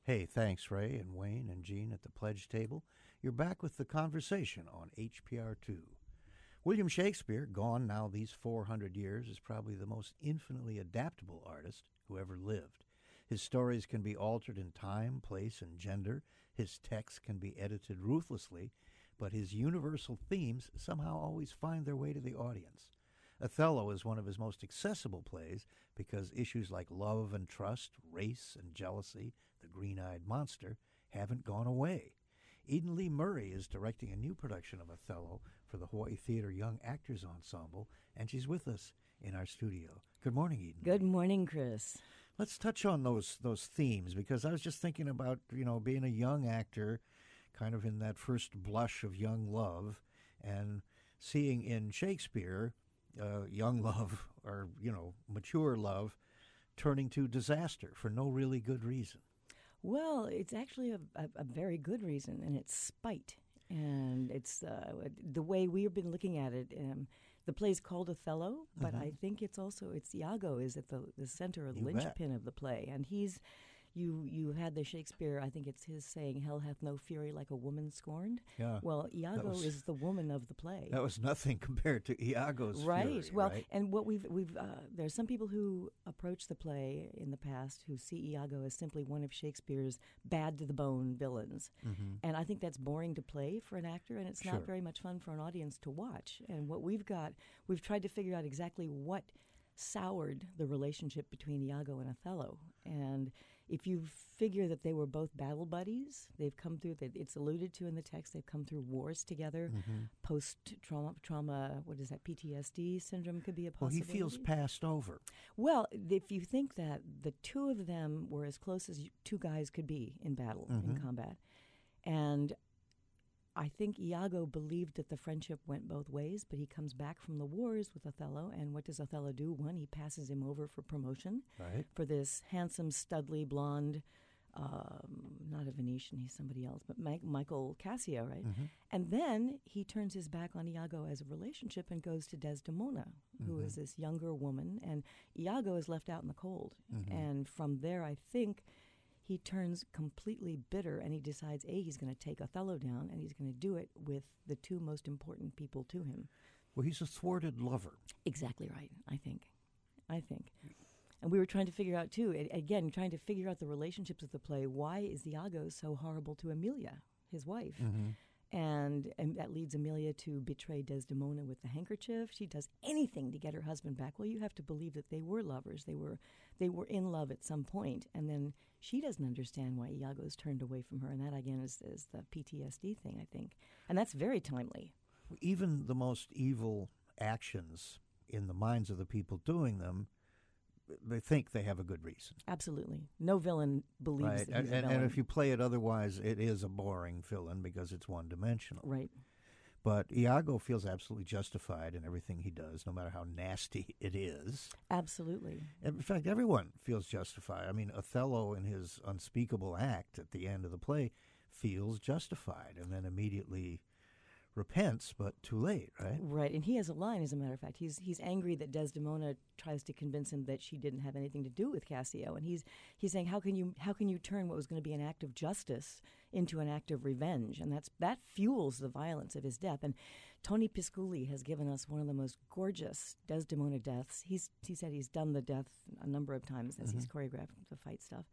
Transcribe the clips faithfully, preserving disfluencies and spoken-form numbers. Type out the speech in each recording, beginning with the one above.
Hey, thanks, Ray and Wayne and Gene at the pledge table. You're back with the conversation on H P R two. William Shakespeare, gone now these four hundred years, is probably the most infinitely adaptable artist who ever lived. His stories can be altered in time, place, and gender. His texts can be edited ruthlessly, but his universal themes somehow always find their way to the audience. Othello is one of his most accessible plays because issues like love and trust, race and jealousy, the green-eyed monster, haven't gone away. Eden Lee Murray is directing a new production of Othello for the Hawaii Theater Young Actors Ensemble, and she's with us in our studio. Good morning, Eden. Good morning, Chris. Let's touch on those those themes, because I was just thinking about, you know, being a young actor, kind of in that first blush of young love, and seeing in Shakespeare uh, young love, or, you know, mature love, turning to disaster for no really good reason. Well, it's actually a, a, a very good reason, and it's spite. And it's uh, the way we've been looking at it. Um, the play's called Othello, but mm-hmm. I think it's also, it's Iago is at the, the center, the linchpin of the play. And he's, you you had the Shakespeare, I think it's his saying, hell hath no fury like a woman scorned. Yeah. Well, Iago was, is the woman of the play. That was nothing compared to Iago's right. fury, Well, right? and what we've, we've uh, there's some people who approach the play in the past who see Iago as simply one of Shakespeare's bad-to-the-bone villains. Mm-hmm. And I think that's boring to play for an actor, and it's sure. not very much fun for an audience to watch. And what we've got, we've tried to figure out exactly what soured the relationship between Iago and Othello. And if you figure that they were both battle buddies, they've come through, it's alluded to in the text, they've come through wars together, mm-hmm. post-trauma, trauma, what is that, P T S D syndrome could be a possibility. Well, he feels passed over. Well, if you think that the two of them were as close as two guys could be in battle, mm-hmm. in combat, and I think Iago believed that the friendship went both ways, but he comes back from the wars with Othello, and what does Othello do? One, he passes him over for promotion right. for this handsome, studly, blonde, um, not a Venetian, he's somebody else, but Mike, Michael Cassio, right? Mm-hmm. And then he turns his back on Iago as a relationship and goes to Desdemona, mm-hmm. who is this younger woman, and Iago is left out in the cold. Mm-hmm. And from there, I think he turns completely bitter, and he decides, A, he's going to take Othello down, and he's going to do it with the two most important people to him. Well, he's a thwarted lover. Exactly right, I think. I think. And we were trying to figure out, too, again, trying to figure out the relationships of the play. Why is Iago so horrible to Emilia, his wife? Mm-hmm. And, and that leads Emilia to betray Desdemona with the handkerchief. She does anything to get her husband back. Well, you have to believe that they were lovers. They were they were in love at some point. And then she doesn't understand why Iago's turned away from her. And that, again, is, is the P T S D thing, I think. And that's very timely. Even the most evil actions in the minds of the people doing them, they think they have a good reason. Absolutely. No villain believes right. that he's and, a villain. And if you play it otherwise, it is a boring villain because it's one-dimensional. Right. But Iago feels absolutely justified in everything he does, no matter how nasty it is. Absolutely. In fact, everyone feels justified. I mean, Othello, in his unspeakable act at the end of the play, feels justified and then immediately repents, but too late, right? Right, and he has a line, as a matter of fact. He's he's angry that Desdemona tries to convince him that she didn't have anything to do with Cassio, and he's he's saying, how can you how can you turn what was going to be an act of justice into an act of revenge? And that's that fuels the violence of his death. And Tony Pisculli has given us one of the most gorgeous Desdemona deaths. He's he said he's done the death a number of times as mm-hmm. he's choreographed the fight stuff.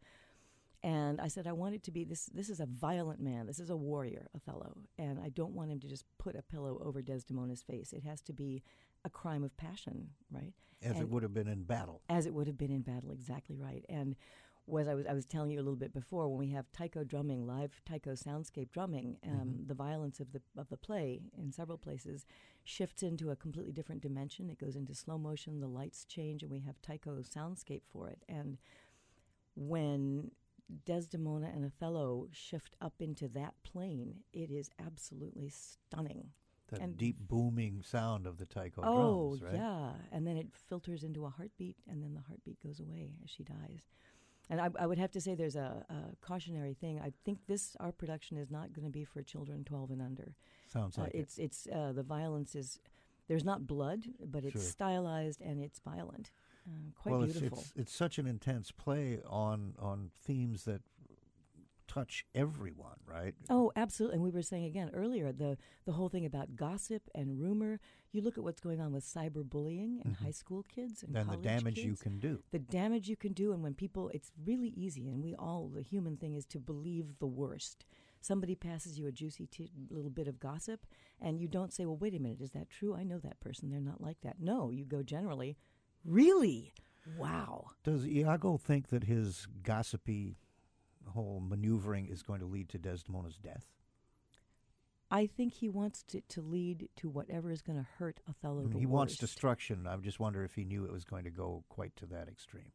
And I said, I want it to be, this This is a violent man. This is a warrior, Othello. And I don't want him to just put a pillow over Desdemona's face. It has to be a crime of passion, right? As and it would have been in battle. As it would have been in battle, exactly right. And was I was I was telling you a little bit before, when we have taiko drumming, live taiko soundscape drumming, um, mm-hmm. the violence of the of the play in several places shifts into a completely different dimension. It goes into slow motion, the lights change, and we have taiko soundscape for it. And when Desdemona and Othello shift up into that plane, it is absolutely stunning. That and deep booming sound of the taiko oh, drums, right? yeah. And then it filters into a heartbeat, and then the heartbeat goes away as she dies. And I, I would have to say there's a, a cautionary thing. I think this, our production, is not going to be for children twelve and under. Sounds like uh, it's, it. It's, uh, the violence is, there's not blood, but it's sure. stylized and it's violent. Uh, quite well, beautiful. It's, it's, it's such an intense play on on themes that touch everyone, right? Oh, absolutely. And we were saying again earlier, the, the whole thing about gossip and rumor. You look at what's going on with cyberbullying and Mhm. high school kids and And the college damage kids. you can do. The damage you can do, and when people, it's really easy, and we all, the human thing is to believe the worst. Somebody passes you a juicy t- little bit of gossip, and you don't say, well, wait a minute, is that true? I know that person. They're not like that. No, you go generally, really? Wow. Does Iago think that his gossipy whole maneuvering is going to lead to Desdemona's death? I think he wants to, to lead to whatever is going to hurt Othello I mean, the he wants worst. destruction. I just wonder if he knew it was going to go quite to that extreme.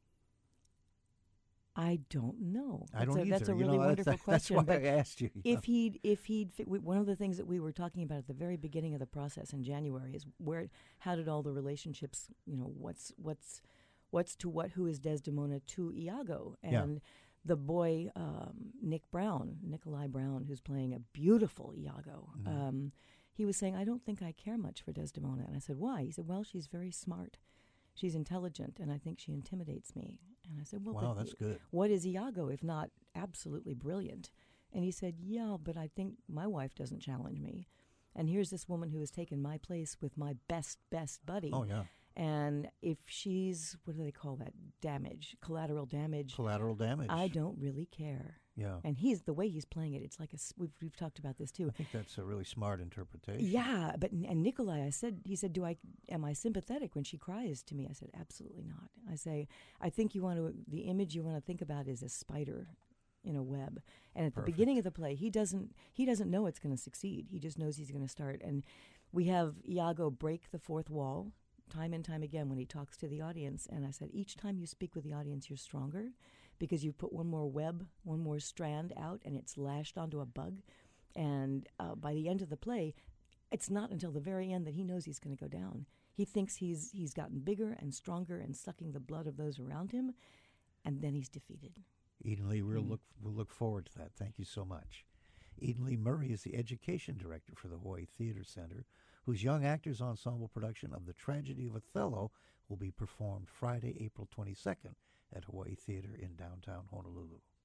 I don't know. I That's don't a, either. That's a You really know, wonderful that's, question. That's why but I asked you. if he'd, if he'd, fi- we- one of the things that we were talking about at the very beginning of the process in January is where, how did all the relationships, you know, what's, what's, what's to what, who is Desdemona to Iago? Yeah. And the boy, um, Nick Brown, Nikolai Brown, who's playing a beautiful Iago, Mhm. um, he was saying, I don't think I care much for Desdemona. And I said, why? He said, well, she's very smart. She's intelligent, and I think she intimidates me. And I said, well, Wow, but that's good. what is Iago if not absolutely brilliant? And he said, yeah, but I think my wife doesn't challenge me. And here's this woman who has taken my place with my best, best buddy. Oh, yeah. And if she's, what do they call that? Damage, collateral damage. Collateral damage. I don't really care. Yeah. And he's, the way he's playing it, it's like a, s- we've, we've talked about this too. I think that's a really smart interpretation. Yeah, but and Nikolai, I said, he said, "Do I am I sympathetic when she cries to me?" I said, "Absolutely not." I say, "I think you want to the image you want to think about is a spider in a web." And at Perfect. the beginning of the play, he doesn't he doesn't know it's going to succeed. He just knows he's going to start. And we have Iago break the fourth wall time and time again when he talks to the audience. And I said, each time you speak with the audience, you're stronger because you put one more web, one more strand out, and it's lashed onto a bug. And uh, by the end of the play, it's not until the very end that he knows he's going to go down. He thinks he's he's gotten bigger and stronger and sucking the blood of those around him, and then he's defeated. Eden Lee, we'll Mm. look we'll look forward to that. Thank you so much. Eden Lee Murray is the education director for the Hawaii Theater Center, whose Young Actors Ensemble production of The Tragedy of Othello will be performed Friday, April twenty-second at Hawaii Theater in downtown Honolulu.